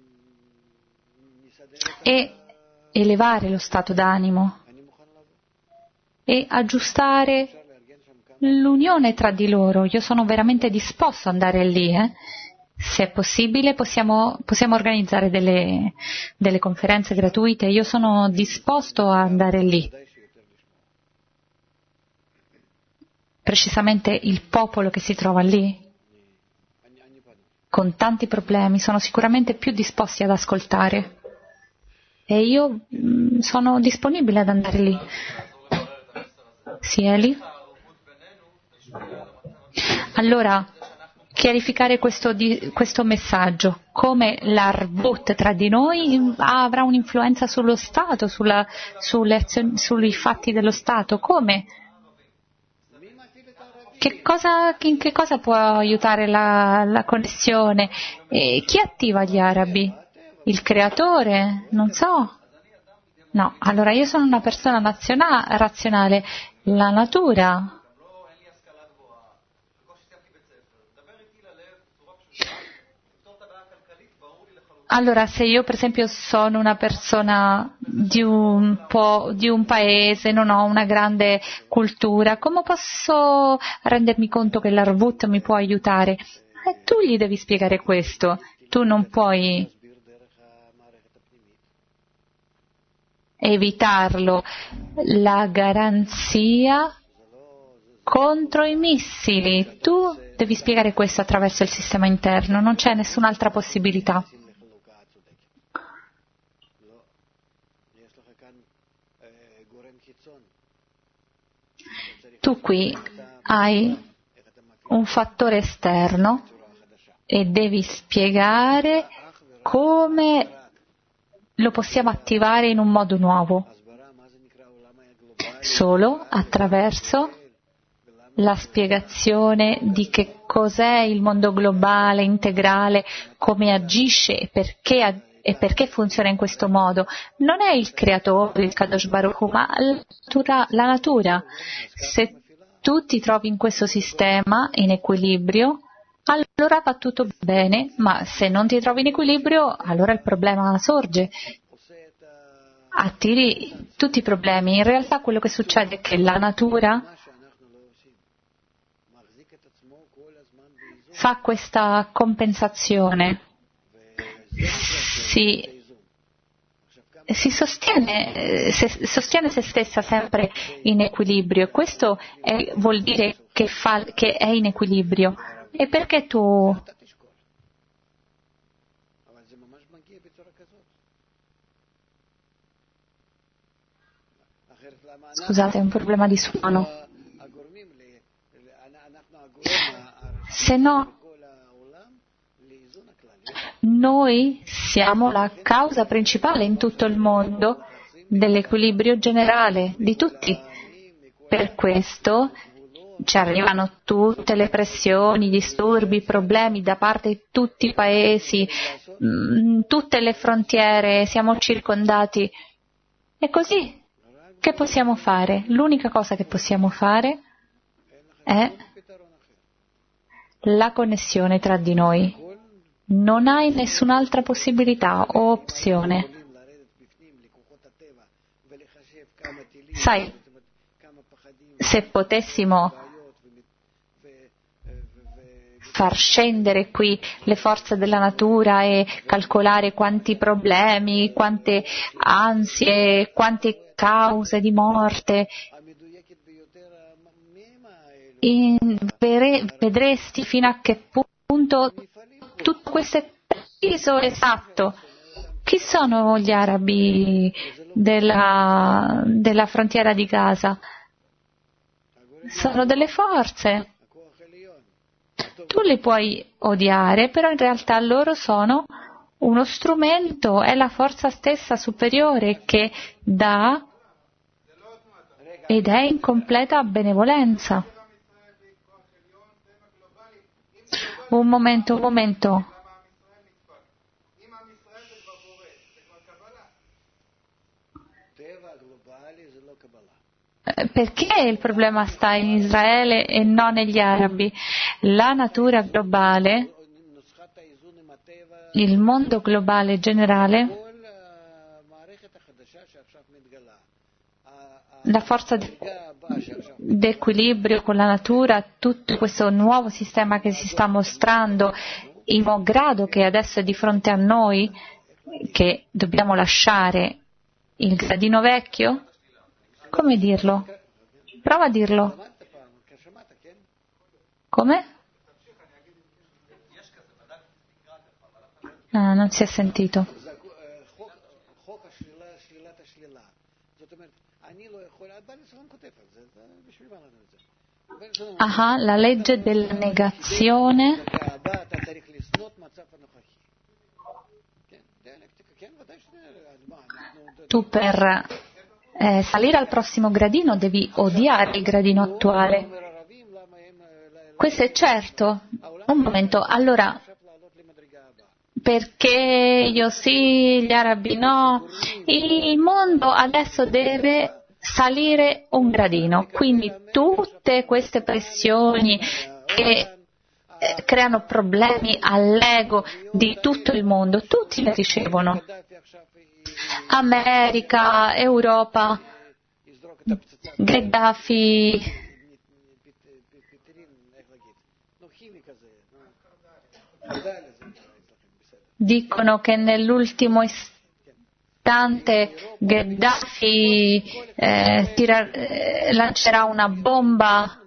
e elevare lo stato d'animo e aggiustare l'unione tra di loro. Io sono veramente disposto ad andare lì, eh? Se è possibile possiamo, possiamo organizzare delle, delle conferenze gratuite. Io sono disposto a andare lì. Precisamente il popolo che si trova lì, con tanti problemi, sono sicuramente più disposti ad ascoltare. E io mh, sono disponibile ad andare lì. Sì, Eli? Allora, chiarificare questo, di, questo messaggio, come l'arbut tra di noi avrà un'influenza sullo Stato, sulla, sulle azioni, sui fatti dello Stato, come? Che cosa, in che cosa può aiutare la, la connessione? E chi attiva gli arabi? Il creatore? Non so. No, allora io sono una persona naziona- razionale, la natura. Allora, se io per esempio sono una persona di un po' di un paese, non ho una grande cultura, come posso rendermi conto che l'Arvut mi può aiutare? Eh, tu gli devi spiegare questo. Tu non puoi evitarlo. La garanzia contro i missili. Tu devi spiegare questo attraverso il sistema interno, non c'è nessun'altra possibilità. Tu qui hai un fattore esterno e devi spiegare come lo possiamo attivare in un modo nuovo, solo attraverso la spiegazione di che cos'è il mondo globale, integrale, come agisce e perché agisce. E perché funziona in questo modo? Non è il creatore, il Kadosh Baruch Hu, ma la natura, la natura. Se tu ti trovi in questo sistema, in equilibrio, allora va tutto bene, ma se non ti trovi in equilibrio, allora il problema sorge. Attiri tutti i problemi. In realtà quello che succede è che la natura fa questa compensazione. Si, si sostiene, se, sostiene se stessa sempre in equilibrio e questo è, vuol dire che, fa, che è in equilibrio. E perché tu scusate, è un problema di suono. Se no noi siamo la causa principale in tutto il mondo dell'equilibrio generale di tutti. Per questo ci arrivano tutte le pressioni, i disturbi, i problemi da parte di tutti i paesi, mh, tutte le frontiere, siamo circondati. E così, che possiamo fare? L'unica cosa che possiamo fare è la connessione tra di noi. Non hai nessun'altra possibilità o opzione. Sai, se potessimo far scendere qui le forze della natura e calcolare quanti problemi, quante ansie, quante cause di morte, in, vedresti fino a che punto tutto questo è preciso, esatto. Chi sono gli arabi della, della frontiera di Gaza? Sono delle forze. Tu li puoi odiare, però in realtà loro sono uno strumento, è la forza stessa superiore che dà ed è in completa benevolenza. Un momento, un momento. Perché il problema sta in Israele e non negli arabi? La natura globale, il mondo globale generale, la forza d'equilibrio con la natura, tutto questo nuovo sistema che si sta mostrando, in un grado che adesso è di fronte a noi, che dobbiamo lasciare il gradino vecchio? Come dirlo? Prova a dirlo. Come? Ah, non si è sentito. Ah, la legge della negazione. Tu per eh, salire al prossimo gradino devi odiare il gradino attuale. Questo è certo. Un momento, allora, perché io sì, gli arabi no? Il mondo adesso deve salire un gradino, quindi tutte queste pressioni che eh, creano problemi all'ego di tutto il mondo, tutti le ricevono. America, Europa, Gheddafi, dicono che nell'ultimo istante Gheddafi eh, tira, eh, lancerà una bomba.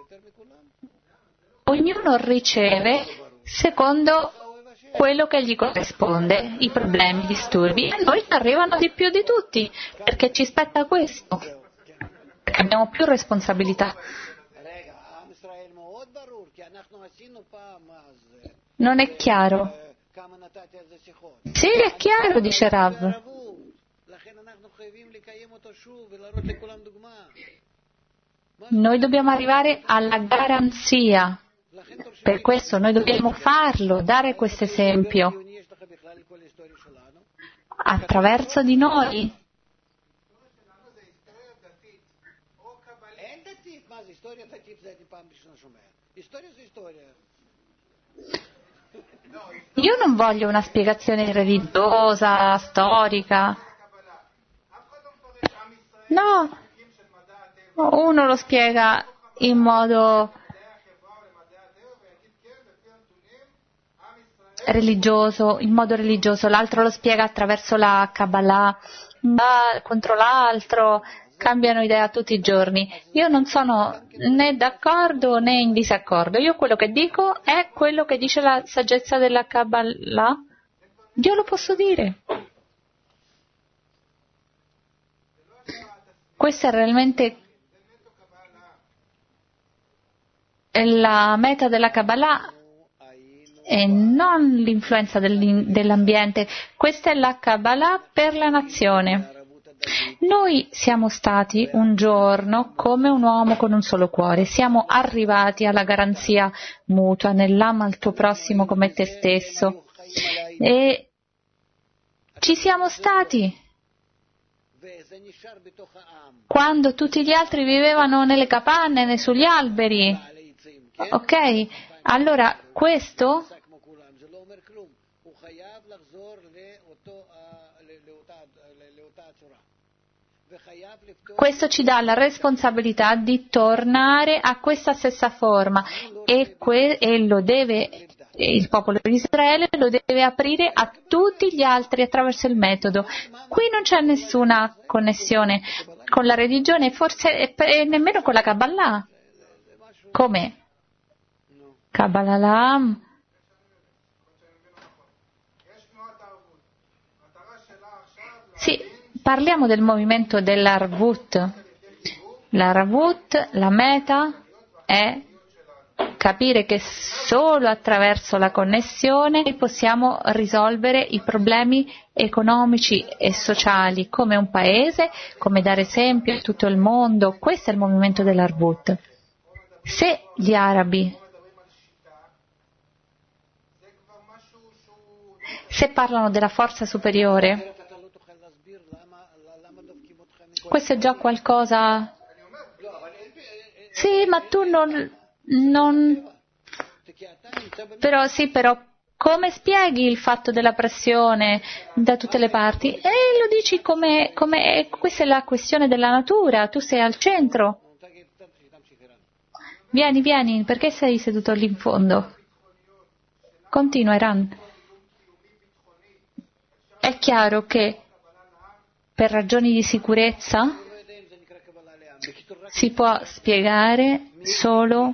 Ognuno riceve secondo quello che gli corrisponde, i problemi, i disturbi, e noi arrivano di più di tutti, perché ci spetta questo, perché abbiamo più responsabilità. Non è chiaro? Sì, è chiaro, dice Rav. Noi dobbiamo arrivare alla garanzia. Per questo noi dobbiamo farlo, dare questo esempio attraverso di noi. Io non voglio una spiegazione religiosa, storica. No, uno lo spiega in modo religioso, in modo religioso, l'altro lo spiega attraverso la Kabbalah, contro l'altro, cambiano idea tutti i giorni. Io non sono né d'accordo né in disaccordo, io quello che dico è quello che dice la saggezza della Kabbalah, io lo posso dire. Questa è realmente la meta della Kabbalah e non l'influenza dell'ambiente. Questa è la Kabbalah per la nazione. Noi siamo stati un giorno come un uomo con un solo cuore, siamo arrivati alla garanzia mutua nell'ama al tuo prossimo come te stesso e ci siamo stati quando tutti gli altri vivevano nelle capanne, né sugli alberi. Ok? Allora questo Questo ci dà la responsabilità di tornare a questa stessa forma e, que- e lo deve, il popolo di Israele lo deve aprire a tutti gli altri attraverso il metodo. Qui non c'è nessuna connessione con la religione, forse e nemmeno con la Kabbalah. Come? Kabbalah? Sì, parliamo del movimento dell'Arvut. L'Arvut, la meta è capire che solo attraverso la connessione possiamo risolvere i problemi economici e sociali come un paese, come dare esempio a tutto il mondo. Questo è il movimento dell'Arvut. Se gli arabi, se parlano della forza superiore, questo è già qualcosa. Sì, ma tu non, non... Però sì, però come spieghi il fatto della pressione da tutte le parti? E lo dici come, come questa è la questione della natura, tu sei al centro. Vieni, vieni, perché sei seduto lì in fondo? Continua, Iran. È chiaro che per ragioni di sicurezza si può spiegare solo.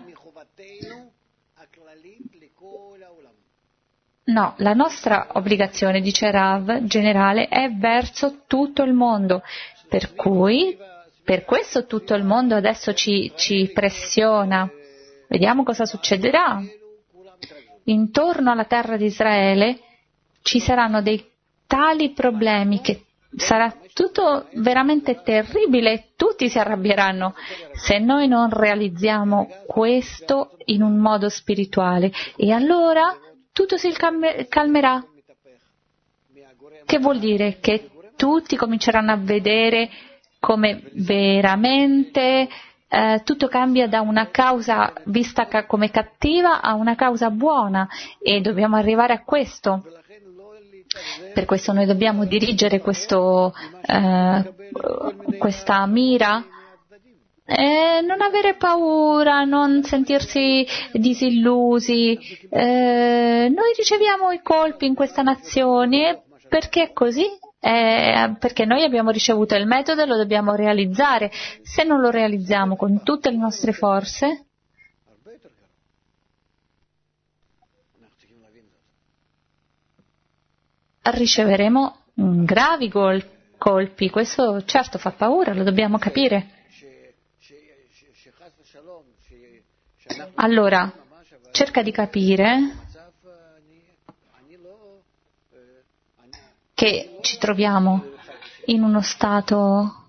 No, la nostra obbligazione, dice Rav, generale, è verso tutto il mondo, per cui, per questo tutto il mondo adesso ci, ci pressiona. Vediamo cosa succederà. Intorno alla terra di Israele ci saranno dei tali problemi che sarà tutto veramente terribile, tutti si arrabbieranno se noi non realizziamo questo in un modo spirituale, e allora tutto si calmerà. Che vuol dire? Che tutti cominceranno a vedere come veramente eh, tutto cambia da una causa vista ca- come cattiva a una causa buona, e dobbiamo arrivare a questo. Per questo noi dobbiamo dirigere questo, eh, questa mira e non avere paura, non sentirsi disillusi. Eh, noi riceviamo i colpi in questa nazione perché è così, eh, perché noi abbiamo ricevuto il metodo e lo dobbiamo realizzare. Se non lo realizziamo con tutte le nostre forze, riceveremo gravi gol- colpi. Questo certo fa paura, lo dobbiamo capire. Allora, cerca di capire che ci troviamo in uno stato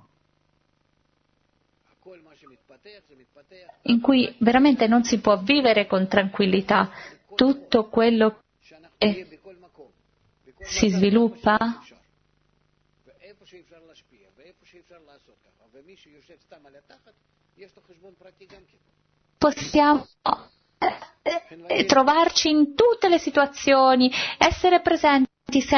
in cui veramente non si può vivere con tranquillità. Tutto quello che si sviluppa possiamo trovarci in tutte le situazioni, essere presenti